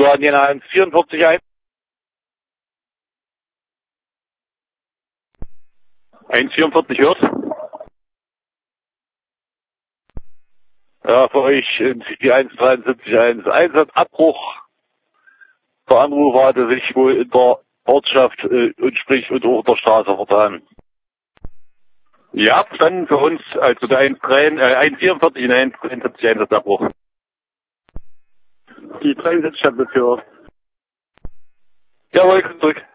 Du hast den 144 ein. 144 hört. Ja, für euch die 173.1 Einsatzabbruch. Der Anrufer hatte sich wohl in der Ortschaft und sprich und auch der Straße vertan. Ja, verstanden für uns, also der 144 und 173 Einsatzabbruch. Die 73 hat das gehört. Jawohl, zurück.